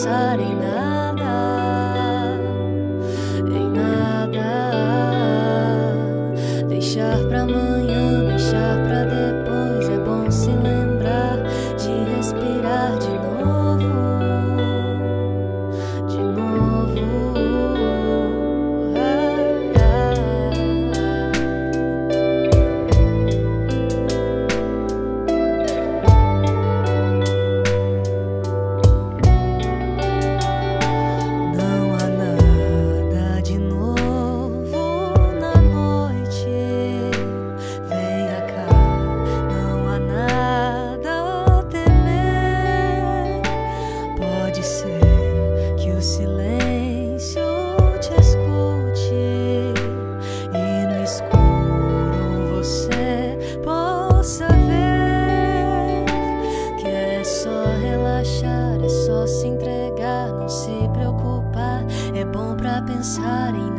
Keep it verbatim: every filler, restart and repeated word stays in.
pensar em nada, em nada. Deixar pra amanhã, deixar pra depois. É bom se lembrar de respirar de novo, de novo. Ah, ah. Não há nada de novo na noite. Venha cá, não há nada a temer. Pode ser que o silêncio te escute e no escuro você possa ver que é só relaxar, é só se entregar, não se preocupar. É bom pra pensar em